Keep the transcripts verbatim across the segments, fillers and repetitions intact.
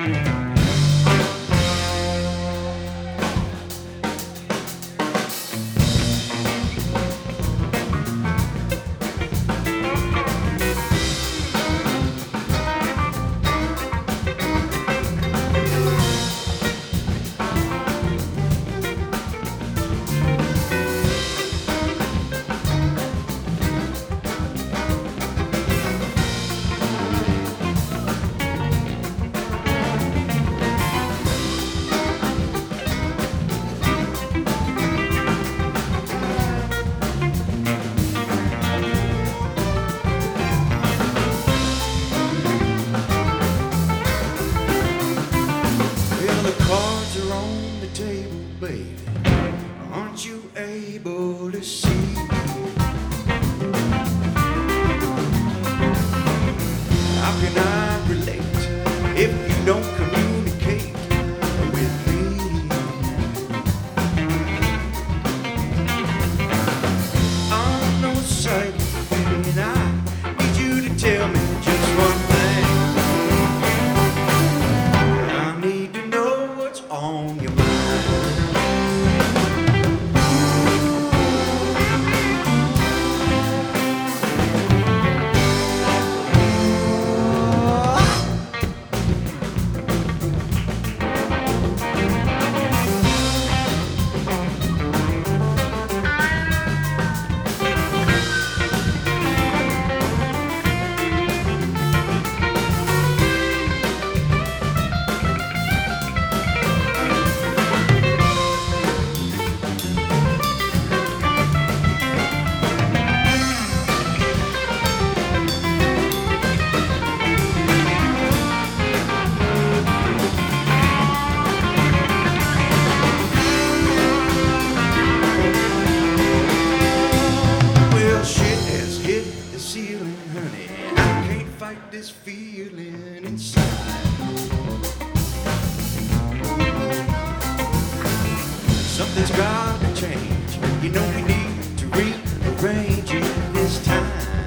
Aren't you able to see? How can I relate if you don't communicate with me? I'm no psychic, and I need you to tell me just one thing. I need to know what's on your mind. Fight this feeling inside. Something's got to change. You know we need to rearrange it this time.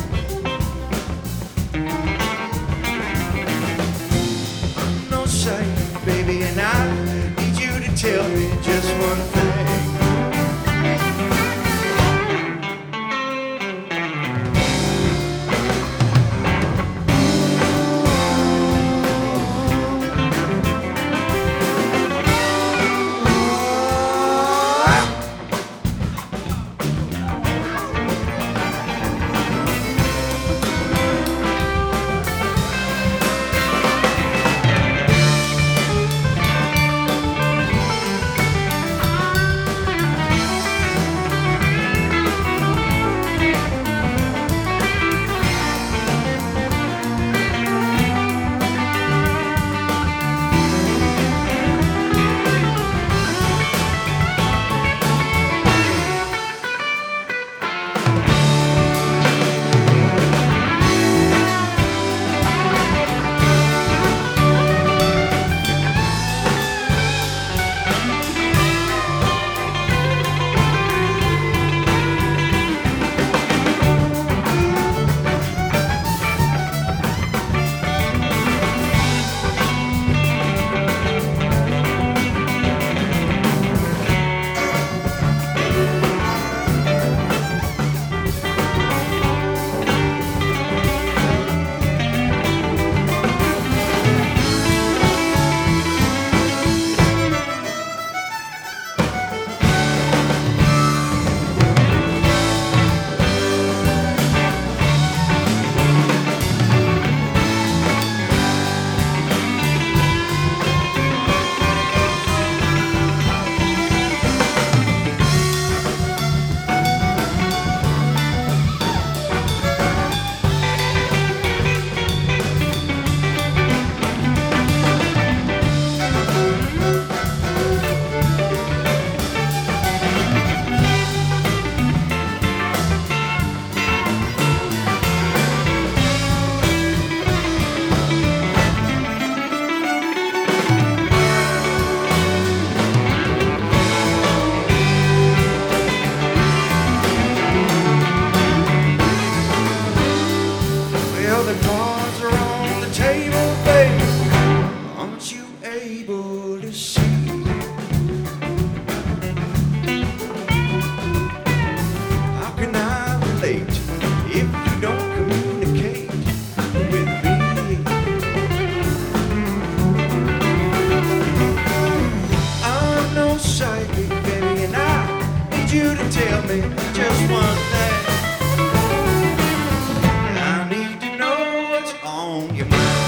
I'm no saint, baby, and I need you to tell me just one thing. on your mind.